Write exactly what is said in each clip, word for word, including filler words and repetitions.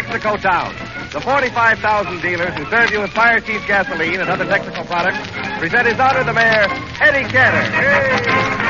Texaco town. The forty-five thousand dealers who serve you with Fire Chief gasoline and other Texaco products present His Honor the Mayor, Eddie Cantor. Hey.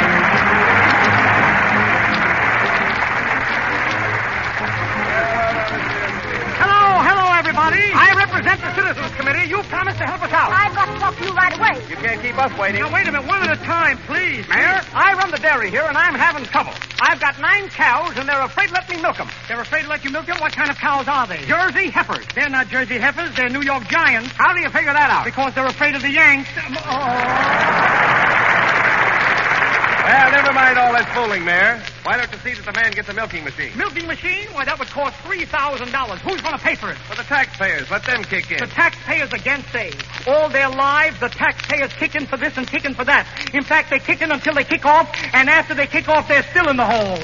I represent the Citizens Committee. You promised to help us out. I've got to talk to you right away. You can't keep us waiting. Now, wait a minute. One at a time, please. Mayor, I run the dairy here, and I'm having trouble. I've got nine cows, and they're afraid to let me milk them. They're afraid to let you milk them? What kind of cows are they? Jersey heifers. They're not Jersey heifers. They're New York Giants. How do you figure that out? Because they're afraid of the Yanks. Oh. Well, never mind all that fooling, Mayor. Why don't you see that the man gets a milking machine? Milking machine? Why, that would cost three thousand dollars. Who's going to pay for it? For the taxpayers. Let them kick in. The taxpayers again say. All their lives, the taxpayers kick in for this and kick in for that. In fact, they kick in until they kick off, and after they kick off, they're still in the hole.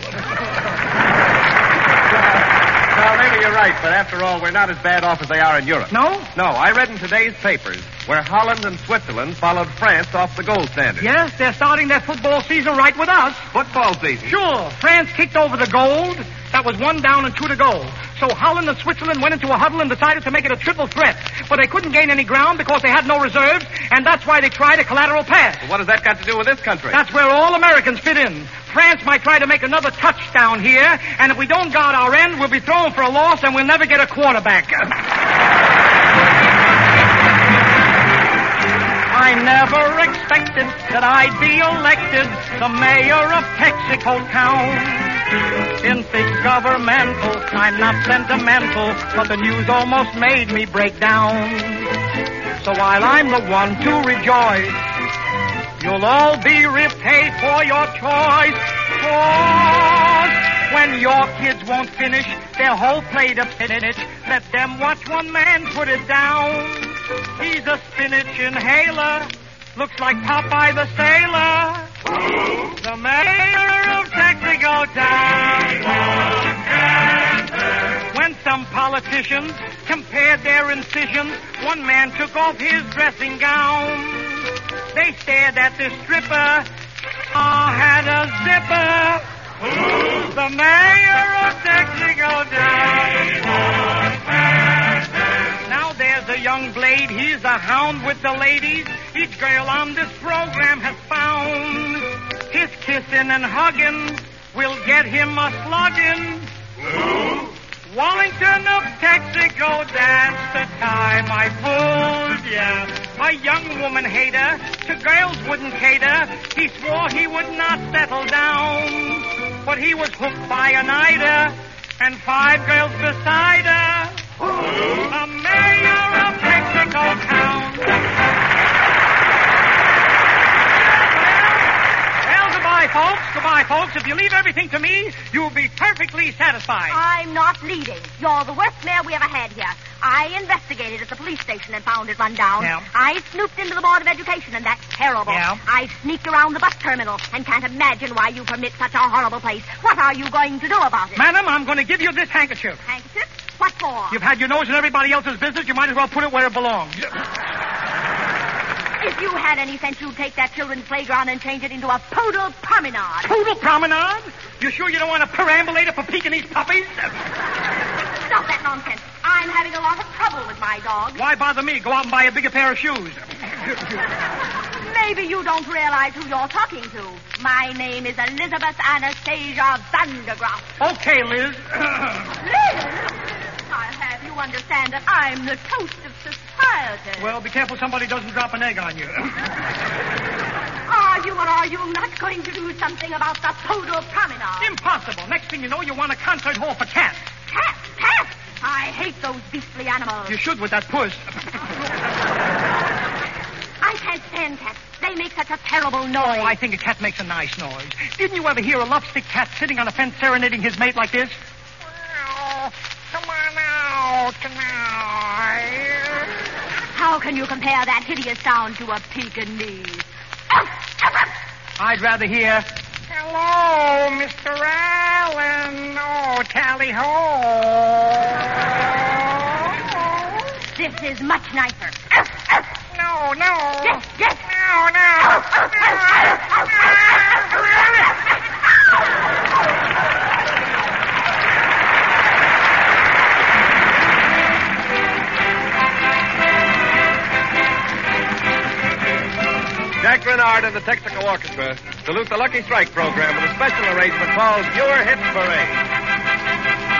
Well, maybe you're right, but after all, we're not as bad off as they are in Europe. No? No, I read in today's papers where Holland and Switzerland followed France off the gold standard. Yes, they're starting their football season right with us. Football season? Sure. France kicked over the gold. That was one down and two to go. So Holland and Switzerland went into a huddle and decided to make it a triple threat. But they couldn't gain any ground because they had no reserves, and that's why they tried a collateral pass. Well, what has that got to do with this country? That's where all Americans fit in. France might try to make another touchdown here, and if we don't guard our end, we'll be thrown for a loss, and we'll never get a quarterback. I never expected that I'd be elected the mayor of Texaco town. In big governmental, I'm not sentimental, but the news almost made me break down. So while I'm the one to rejoice, you'll all be repaid for your choice. Cause when your kids won't finish their whole plate of spinach, let them watch one man put it down. He's a spinach inhaler, looks like Popeye the Sailor. The mayor of Texaco town. When some politicians compared their incisions, one man took off his dressing gown. They stared at this stripper, ah, had a zipper. The mayor of Texaco town. Now there's a young blade, he's a hound with the ladies. Each girl on this program has found his kissing and hugging will get him a slugging. Wallington of Texaco danced the time I pulled ya. A young woman hater, to girls wouldn't cater. He swore he would not settle down, but he was hooked by a nighter and five girls beside her. The mayor of Texaco town. Goodbye, folks. Goodbye, folks. If you leave everything to me, you'll be perfectly satisfied. I'm not leaving. You're the worst mayor we ever had here. I investigated at the police station and found it run down. Yeah. I snooped into the Board of Education, and that's terrible. Yeah. I sneaked around the bus terminal and can't imagine why you permit such a horrible place. What are you going to do about it? Madam, I'm going to give you this handkerchief. Handkerchief? What for? You've had your nose in everybody else's business. You might as well put it where it belongs. If you had any sense, you'd take that children's playground and change it into a poodle promenade. Poodle promenade? You sure you don't want a perambulator for Pekingese puppies? Stop that nonsense. I'm having a lot of trouble with my dog. Why bother me? Go out and buy a bigger pair of shoes. Maybe you don't realize who you're talking to. My name is Elizabeth Anastasia Vandergraff. Okay, Liz. Liz? I'll have you understand that I'm the toast of society. Well, be careful somebody doesn't drop an egg on you. Are you or are you not going to do something about the poodle promenade? Impossible. Next thing you know, you want a concert hall for cats. Cats? Cats? I hate those beastly animals. You should with that puss. I can't stand cats. They make such a terrible noise. Oh, I think a cat makes a nice noise. Didn't you ever hear a lovesick cat sitting on a fence serenading his mate like this? Oh, come on out tonight. How can you compare that hideous sound to a Pekingese? I'd rather hear... Hello, Mister Allen. Oh, tally-ho. This is much nicer. No, no. Yes, yes. No, no. Renard and the Texaco Orchestra salute the Lucky Strike program with a special arrangement called Your Hits Parade.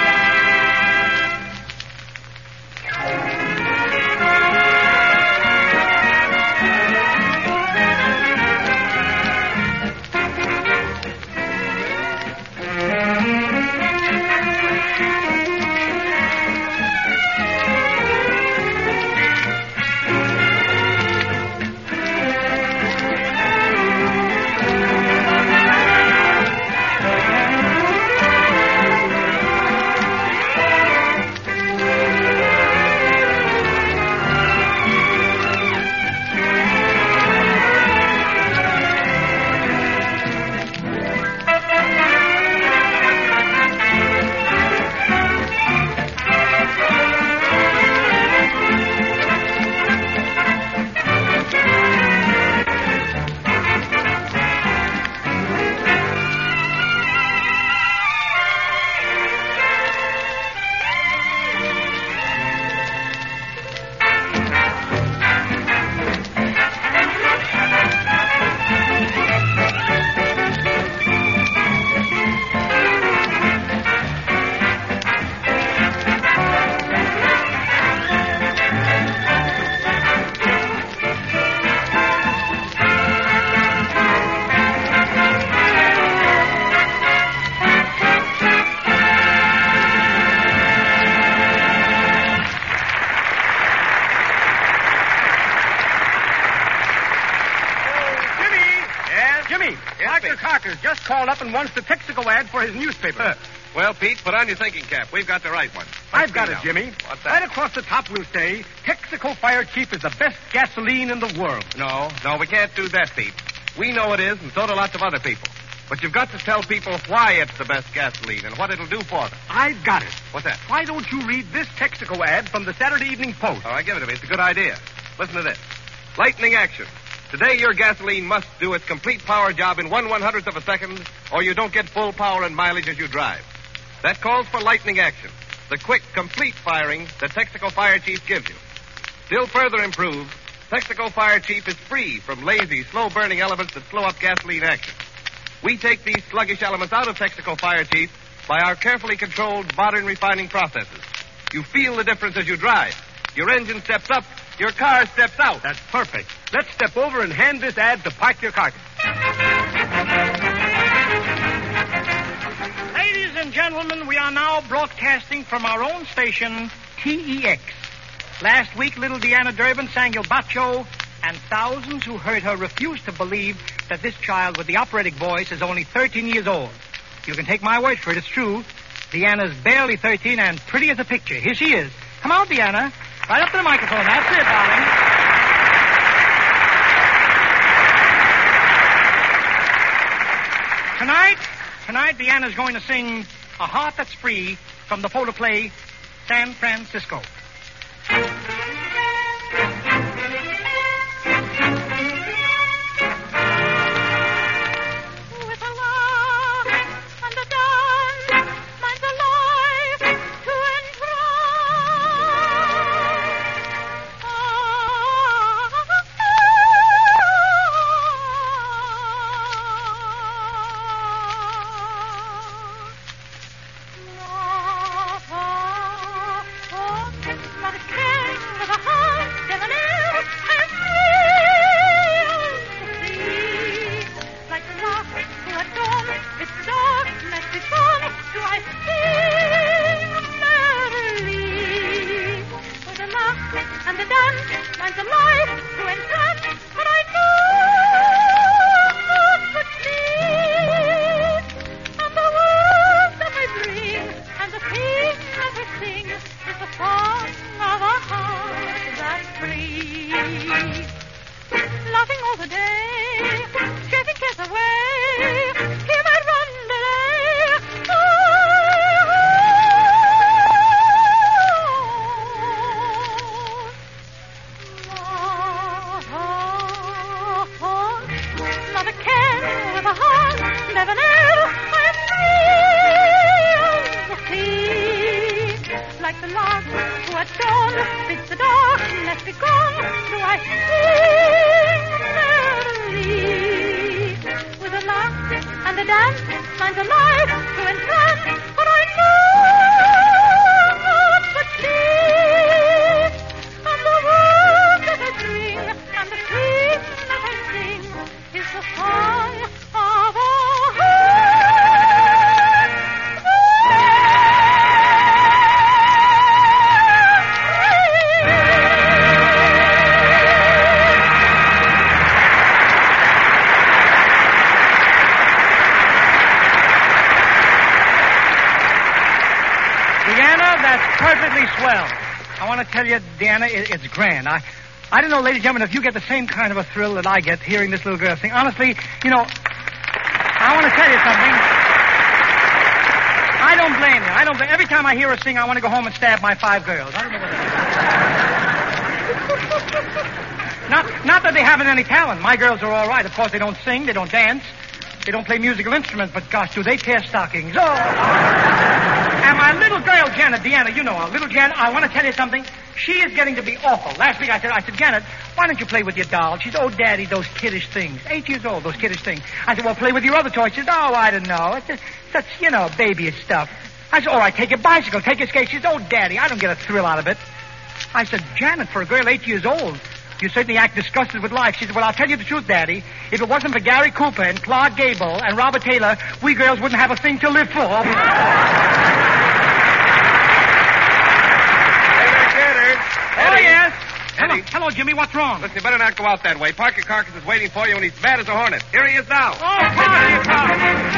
Doctor Carter just called up and wants the Texaco ad for his newspaper. Well, Pete, put on your thinking cap. We've got the right one. I've got it, Jimmy. What's that? Right across the top will say, Texaco Fire Chief is the best gasoline in the world. No, no, we can't do that, Pete. We know it is, and so do lots of other people. But you've got to tell people why it's the best gasoline and what it'll do for them. I've got it. What's that? Why don't you read this Texaco ad from the Saturday Evening Post? All right, give it to me. It's a good idea. Listen to this. Lightning action. Today, your gasoline must do its complete power job in one one-hundredth of a second, or you don't get full power and mileage as you drive. That calls for lightning action, the quick, complete firing that Texaco Fire Chief gives you. Still further improved, Texaco Fire Chief is free from lazy, slow-burning elements that slow up gasoline action. We take these sluggish elements out of Texaco Fire Chief by our carefully controlled modern refining processes. You feel the difference as you drive. Your engine steps up, your car steps out. That's perfect. Let's step over and hand this ad to Park Your Carcass. Ladies and gentlemen, we are now broadcasting from our own station, T E X. Last week, little Deanna Durbin sang Il Bacio, and thousands who heard her refused to believe that this child with the operatic voice is only thirteen years old. You can take my word for it, it's true. Deanna's barely thirteen and pretty as a picture. Here she is. Come on, Deanna. Right up to the microphone. That's it, darling. Tonight, tonight, Deanna's going to sing A Heart That's Free from the photoplay San Francisco. Bids the dawn, let be gone, do I sing merrily. very swell. I want to tell you, Deanna, it, it's grand. I, I don't know, ladies and gentlemen, if you get the same kind of a thrill that I get hearing this little girl sing. Honestly, you know, I want to tell you something. I don't blame you. I don't blame. Every time I hear her sing, I want to go home and stab my five girls. I don't know what it is. Not, not that they haven't any talent. My girls are all right. Of course, they don't sing, they don't dance, they don't play musical instruments, but gosh, do they tear stockings. Oh! And my little girl, Janet, Deanna, you know her. Little Janet, I want to tell you something. She is getting to be awful. Last week I said, I said, Janet, why don't you play with your doll? She said, oh, Daddy, those kiddish things. Eight years old, those kiddish things. I said, well, play with your other toys. She said, oh, I don't know. It's just such, you know, babyish stuff. I said, all right, take your bicycle, take your skate. She said, oh, Daddy, I don't get a thrill out of it. I said, Janet, for a girl eight years old, you certainly act disgusted with life. She said, well, I'll tell you the truth, Daddy. If it wasn't for Gary Cooper and Clark Gable and Robert Taylor, we girls wouldn't have a thing to live for. Oh, yes. Hello, Eddie. hello, Jimmy. What's wrong? Listen, you better not go out that way. Parker Carcass is waiting for you, and he's mad as a hornet. Here he is now. Oh, Parker Carcass.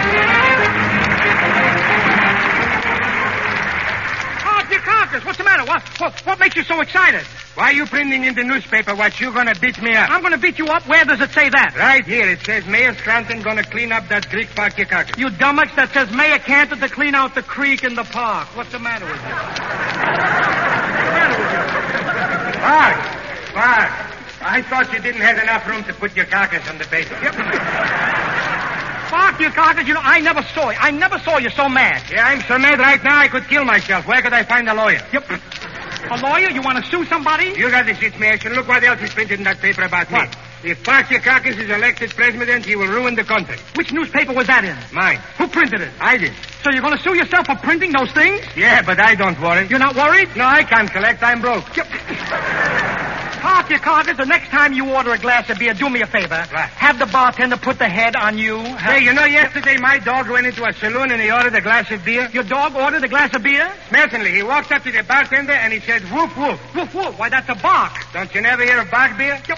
Parker Carcass, what's the matter? What, what, what makes you so excited? Why are you printing in the newspaper what you gonna beat me up? I'm going to beat you up. Where does it say that? Right here. It says Mayor Scranton gonna clean up that creek park you cocked. You dumbass, that says Mayor Canton to clean out the creek in the park. What's the matter with you? What's the matter with you? Park. Park. I thought you didn't have enough room to put your carcass on the paper. Yep. Park, you carcass, you know, I never saw you. I never saw you so mad. Yeah, I'm so mad right now I could kill myself. Where could I find a lawyer? Yep. A lawyer? You want to sue somebody? You got the situation. Look what else is printed in that paper about What? me. If Parker Carcass is elected president, he will ruin the country. Which newspaper was that in? Mine. Who printed it? I did. So you're going to sue yourself for printing those things? Yeah, but I don't worry. You're not worried? No, I can't collect. I'm broke. Yep. Park your carcass. The next time you order a glass of beer, do me a favor. What? Have the bartender put the head on you. Hey, you know, yesterday my dog went into a saloon and he ordered a glass of beer. Your dog ordered a glass of beer? Certainly. He walked up to the bartender and he said, woof, woof. Woof, woof. Why, that's a bark. Don't you never hear of bark beer? Yep.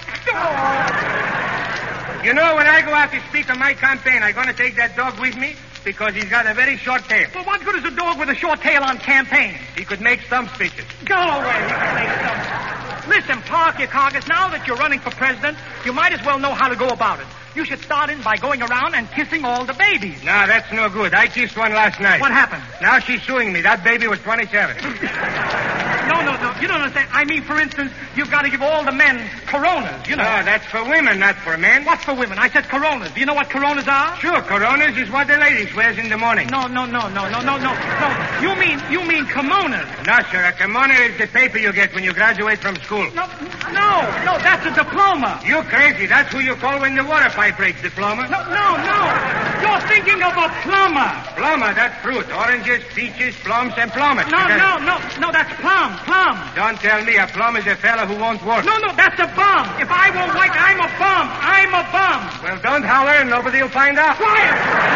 You know, when I go out to speak on my campaign, I'm going to take that dog with me because he's got a very short tail. Well, what good is a dog with a short tail on campaign? He could make stump speeches. Go away. You can make some. Listen, Park your carcass. Now that you're running for president, you might as well know how to go about it. You should start in by going around and kissing all the babies. No, that's no good. I kissed one last night. What happened? Now she's suing me. That baby was twenty-seven. No, no, no. You don't understand. I mean, for instance, you've got to give all the men Coronas, you know. No, that's for women, not for men. What's for women? I said Coronas. Do you know what Coronas are? Sure, Coronas is what the ladies wears in the morning. No, no, no, no, no, no, no, no. You mean, you mean kimonos. No, sir. A kimono is the paper you get when you graduate from school. No, no, no, that's a diploma. You crazy. That's who you call when the water pipe breaks, diploma. No, no, no. You're thinking of a plumber. Plumber, that's fruit. Oranges, peaches, plums, and plummets. No, no, no, no, that's plum, plum. Don't tell me a plum is a fella who won't work. No, no, that's a bum. If I won't work, I'm a bum. I'm a bum. Well, don't holler and nobody will find out. Quiet.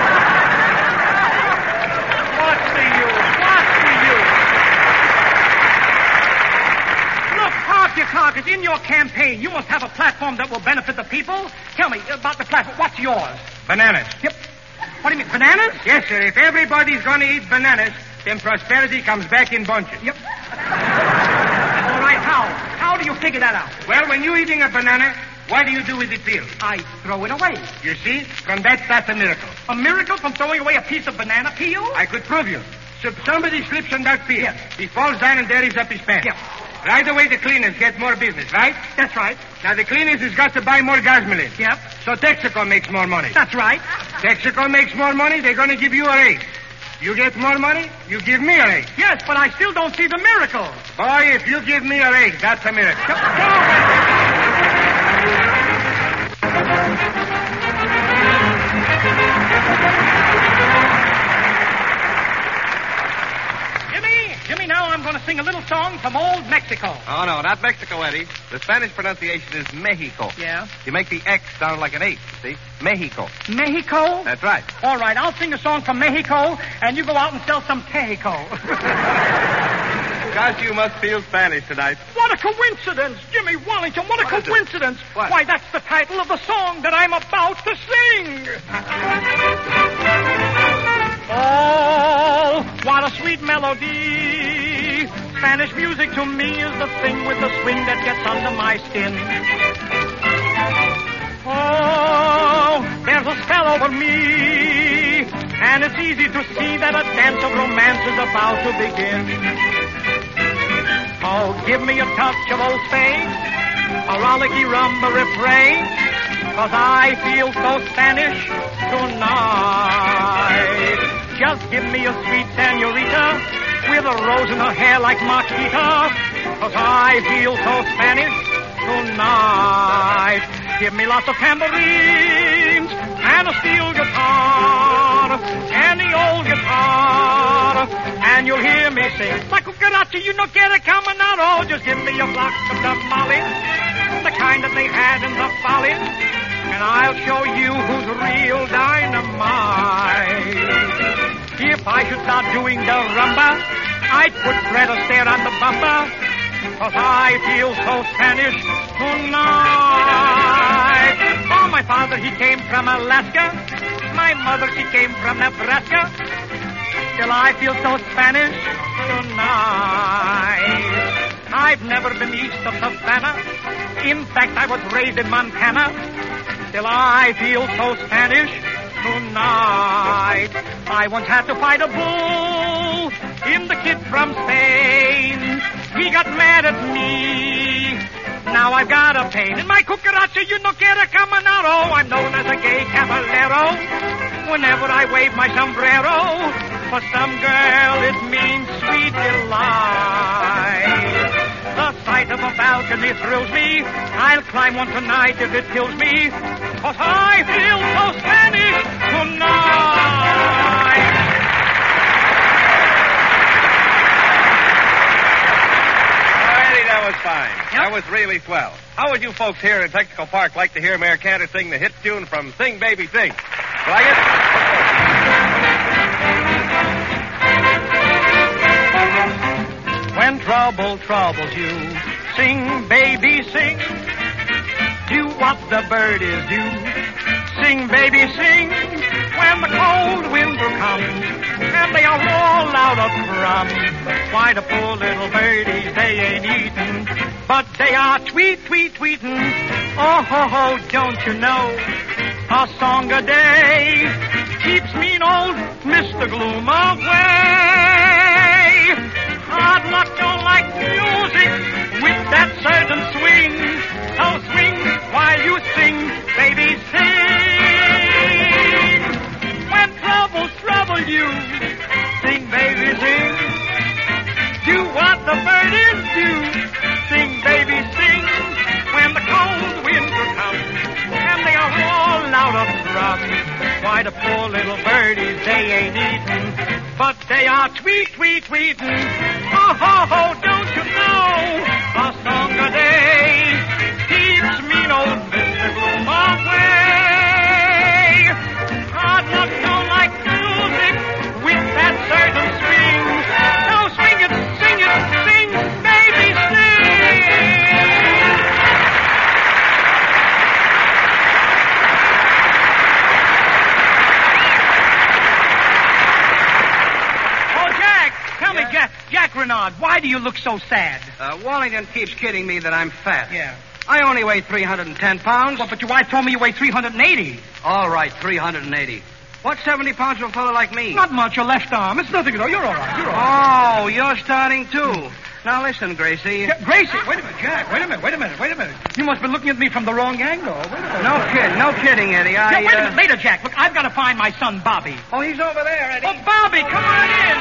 What's the use? What's the use? Look, Park your carcass. In your campaign, you must have a platform that will benefit the people. Tell me about the platform. What's yours? Bananas. Yep. What do you mean, bananas? Yes, sir. If everybody's going to eat bananas, then prosperity comes back in bunches. Yep. All right, how? How do you figure that out? Well, when you're eating a banana, what do you do with the peel? I throw it away. You see? From that, that's a miracle. A miracle from throwing away a piece of banana peel? I could prove you. So somebody slips on that peel. Yes. He falls down and there he's up his pants. Yep. Right away, the cleaners get more business, right? That's right. Now, the cleaners has got to buy more gasoline. Yep. So Texaco makes more money. That's right. Texaco makes more money, they're going to give you a raise. You get more money, you give me a raise. Yes, but I still don't see the miracle. Boy, if you give me a raise, that's a miracle. Go, Jimmy, Jimmy, now I'm going to sing a little song from old Mexico. Oh, no, not Mexico, Eddie. The Spanish pronunciation is Mexico. Yeah? You make the X sound like an H, see? Mexico. Mexico? That's right. All right, I'll sing a song from Mexico, and you go out and sell some Tejico. Gosh, you must feel Spanish tonight. What a coincidence, Jimmy Wallington, what a What is it? coincidence. What? Why, that's the title of the song that I'm about to sing. Oh, what a sweet melody Spanish music to me is the thing with the swing that gets under my skin. Oh, there's a spell over me, and it's easy to see that a dance of romance is about to begin. Oh, give me a touch of Old Spain, a rollicky rumba refrain, 'cause I feel so Spanish tonight. Just give me a sweet senorita with a rose in her hair like Marquita, 'cause I feel so Spanish tonight. Give me lots of tambourines and a steel guitar, any old guitar, and you'll hear me sing. La cucaracha, you no quiere caminado. Just give me a flock of tamales, the kind that they had in the follies, and I'll show you who's real dynamite. If I should start doing the rumba, I'd put Fred Astaire on the bumper, 'cause I feel so Spanish tonight. Oh, my father, he came from Alaska. My mother, she came from Nebraska. Still, I feel so Spanish tonight. I've never been east of Savannah. In fact, I was raised in Montana. Still, I feel so Spanish tonight. I once had to fight a bull in The Kid from Spain. He got mad at me. Now I've got a pain in my cucaracha. You no quiere caminado. I'm known as a gay caballero whenever I wave my sombrero. For some girl, it means sweet delight. The sight of a balcony thrills me. I'll climb one tonight if it kills me, 'cause I feel so Spanish tonight. Alrighty, that was fine. Yep. That was really swell. How would you folks here in Texaco Park like to hear Mayor Cantor sing the hit tune from Sing Baby Sing? Like it? When trouble troubles you, sing, baby, sing. Do what the birdies do. Sing, baby, sing. When the cold winter comes and they are all out of crumbs, why, the poor little birdies, they ain't eating, but they are tweet, tweet, tweeting. Oh, ho, ho, don't you know? A song a day keeps mean old Mister Gloom away. Hard luck don't like music with that certain swing. So swing while you sing, baby, sing. When troubles trouble you, sing, baby, sing. Do what the birdies do. Sing, baby, sing. When the cold winter comes and they are all out of crumbs, why, the poor little birdies, they ain't eating, but they are tweet, tweet, tweeting. Oh, ho, ho, don't you know? A song a day keeps mean old Mister Gloom away. Hard luck don't like music with that certain swing. So swing it, sing it, sing, baby, sing. Oh, Jack, tell me, Jack, Jack Renard, why do you look so sad? Uh, Wallington keeps kidding me that I'm fat. Yeah. I only weigh three hundred ten pounds. Well, but your wife told me you weigh three hundred eighty. All right, three hundred eighty. What's seventy pounds to a fellow like me? Not much, your left arm. It's nothing at all. You're all right. You're all right. Oh, you're starting too. Now listen, Gracie. Ja- Gracie, wait a minute, Jack. Wait a minute, wait a minute, wait a minute. You must be looking at me from the wrong angle. Wait a minute. No kid, no kidding, Eddie. I. Yeah, wait a uh, minute, later, Jack. Look, I've got to find my son, Bobby. Oh, he's over there, Eddie. Oh, Bobby, come on in.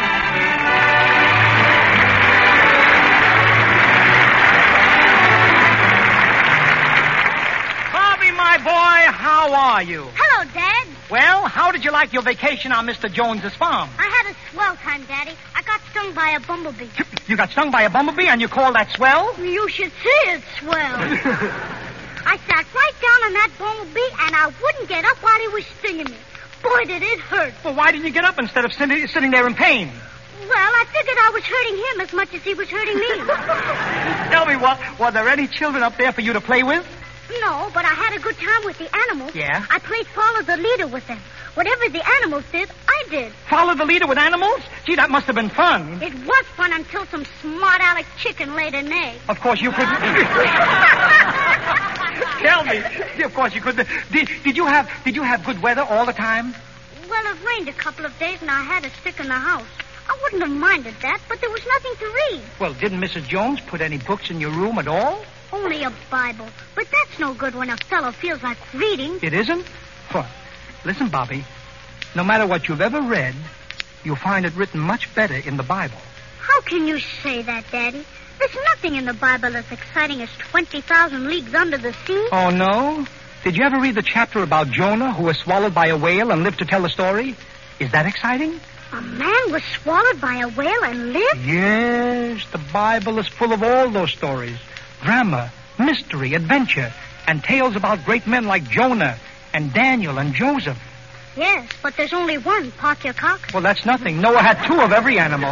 Bobby, my boy, how are you? Hello, Dad. Well, how did you like your vacation on Mister Jones's farm? I had a swell time, Daddy. I got stung by a bumblebee. You got stung by a bumblebee and you call that swell? You should see it swell. I sat right down on that bumblebee, and I wouldn't get up while he was stinging me. Boy, did it hurt. Well, why didn't you get up instead of sitting, sitting there in pain? Well, I figured I was hurting him as much as he was hurting me. Tell me, what, were there any children up there for you to play with? No, but I had a good time with the animals. Yeah? I played follow the leader with them. Whatever the animals did, I did. Follow the leader with animals? Gee, that must have been fun. It was fun until some smart aleck chicken laid an egg. Of course you couldn't. Tell me. Of course you couldn't. Did, did you have did you have good weather all the time? Well, it rained a couple of days and I had to stick in the house. I wouldn't have minded that, but there was nothing to read. Well, didn't Missus Jones put any books in your room at all? Only a Bible. But that's no good when a fellow feels like reading. It isn't? Well, listen, Bobby. No matter what you've ever read, you'll find it written much better in the Bible. How can you say that, Daddy? There's nothing in the Bible as exciting as twenty thousand Leagues Under the Sea. Oh, no? Did you ever read the chapter about Jonah, who was swallowed by a whale and lived to tell the story? Is that exciting? A man was swallowed by a whale and lived? Yes, the Bible is full of all those stories. Drama, mystery, adventure, and tales about great men like Jonah and Daniel and Joseph. Yes, but there's only one, Park Your Cock. Well, that's nothing. Noah had two of every animal.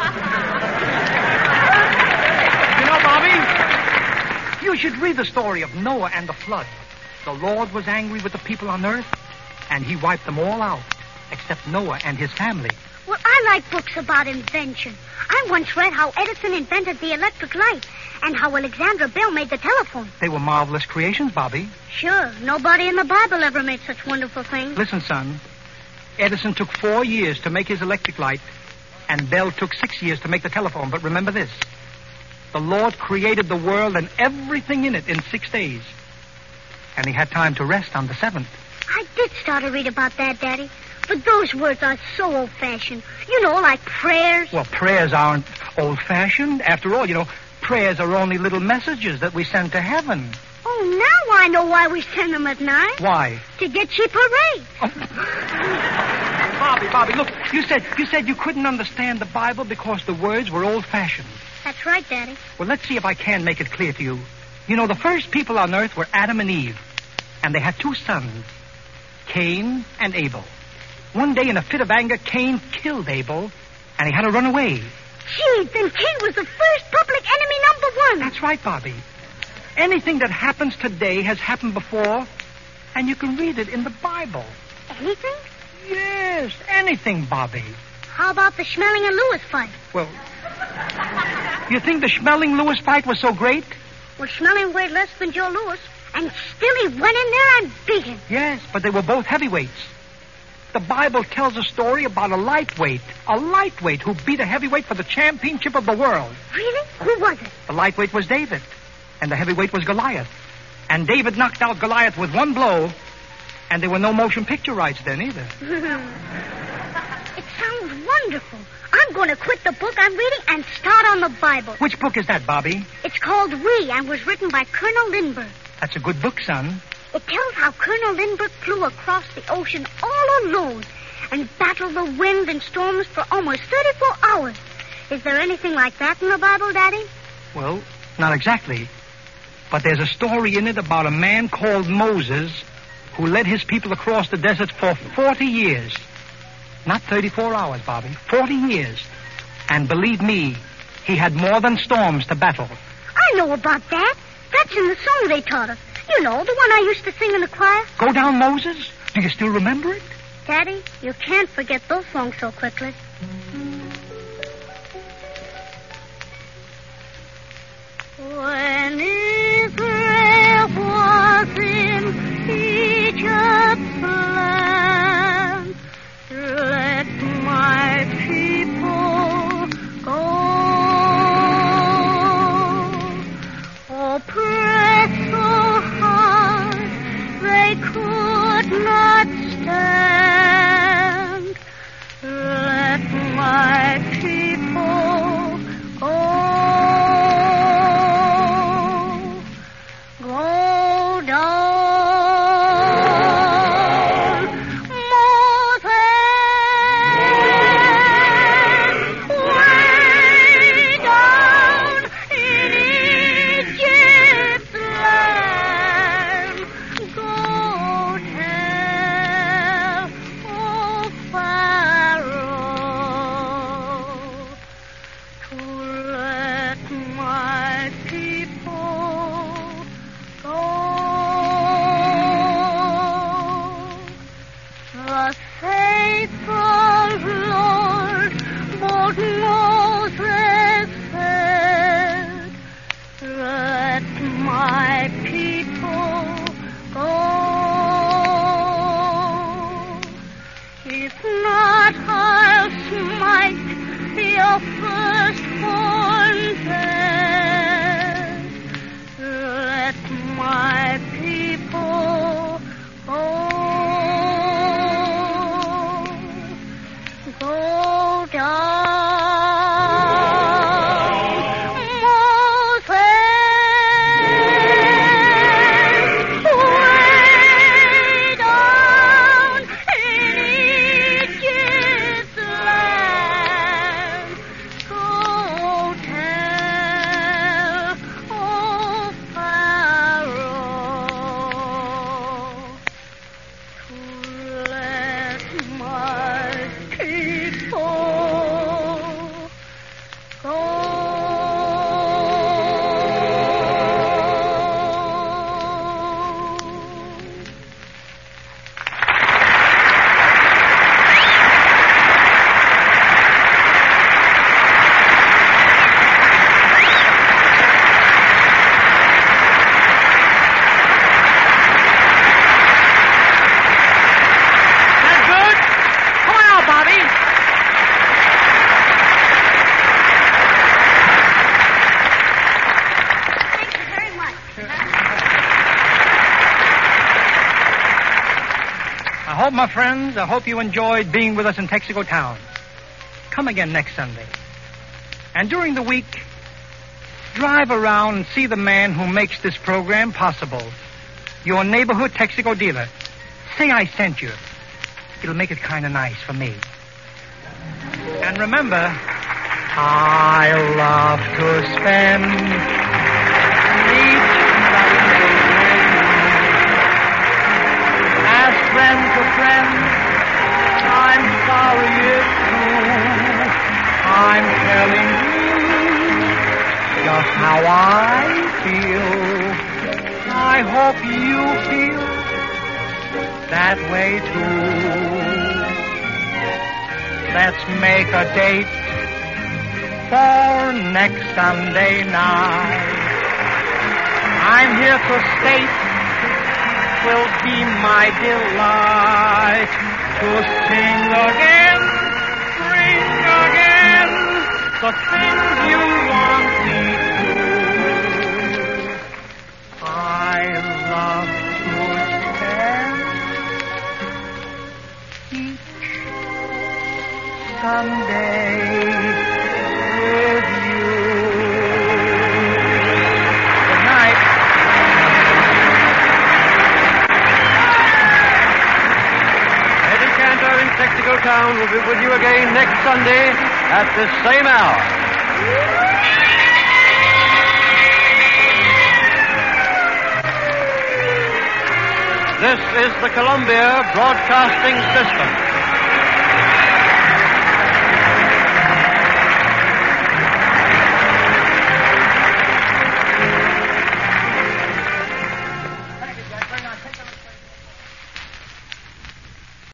You know, Bobby, you should read the story of Noah and the flood. The Lord was angry with the people on earth, and he wiped them all out, except Noah and his family. Well, I like books about invention. I once read how Edison invented the electric light and how Alexander Bell made the telephone. They were marvelous creations, Bobby. Sure, nobody in the Bible ever made such wonderful things. Listen, son, Edison took four years to make his electric light, and Bell took six years to make the telephone. But remember this, the Lord created the world and everything in it in six days, and he had time to rest on the seventh. I did start to read about that, Daddy. But those words are so old-fashioned. You know, like prayers. Well, prayers aren't old-fashioned. After all, you know, prayers are only little messages that we send to heaven. Oh, now I know why we send them at night. Why? To get cheaper rates. Oh. Bobby, Bobby, look, you said you said you couldn't understand the Bible because the words were old-fashioned. That's right, Daddy. Well, let's see if I can make it clear to you. You know, the first people on earth were Adam and Eve, and they had two sons, Cain and Abel. One day, in a fit of anger, Cain killed Abel, and he had to run away. Gee, then Cain was the first public enemy number one. That's right, Bobby. Anything that happens today has happened before, and you can read it in the Bible. Anything? Yes, anything, Bobby. How about the Schmeling and Lewis fight? Well, you think the Schmeling-Lewis fight was so great? Well, Schmeling weighed less than Joe Louis, and still he went in there and beat him. Yes, but they were both heavyweights. The Bible tells a story about a lightweight, a lightweight who beat a heavyweight for the championship of the world. Really? Who was it? The lightweight was David, and the heavyweight was Goliath. And David knocked out Goliath with one blow, and there were no motion picture rights then either. It sounds wonderful. I'm going to quit the book I'm reading and start on the Bible. Which book is that, Bobby? It's called We and was written by Colonel Lindbergh. That's a good book, son. It tells how Colonel Lindbergh flew across the ocean all alone and battled the wind and storms for almost thirty-four hours. Is there anything like that in the Bible, Daddy? Well, not exactly. But there's a story in it about a man called Moses who led his people across the desert for forty years. Not thirty-four hours, Bobby. forty years. And believe me, he had more than storms to battle. I know about that. That's in the song they taught us. You know, the one I used to sing in the choir. Go down, Moses? Do you still remember it? Daddy, you can't forget those songs so quickly. When Israel was in Egypt's land, let my people go. Oh, press so hard they could not stand. Let my people go. hope, my friends, I hope you enjoyed being with us in Texaco Town. Come again next Sunday. And during the week, drive around and see the man who makes this program possible. Your neighborhood Texaco dealer. Say I sent you. It'll make it kind of nice for me. And remember, I love to spend each Sunday with you. As friend to friend, I'm sorry it's true. I'm telling you just how I feel. I hope you feel that way too. Let's make a date for next Sunday night. I'm here to state will be my delight to sing again, sing again the things you want me to. I love to spend each Sunday with you. Good night. Eddie Cantor in Texaco Town will be with you again next Sunday at this same hour. This is the Columbia Broadcasting System.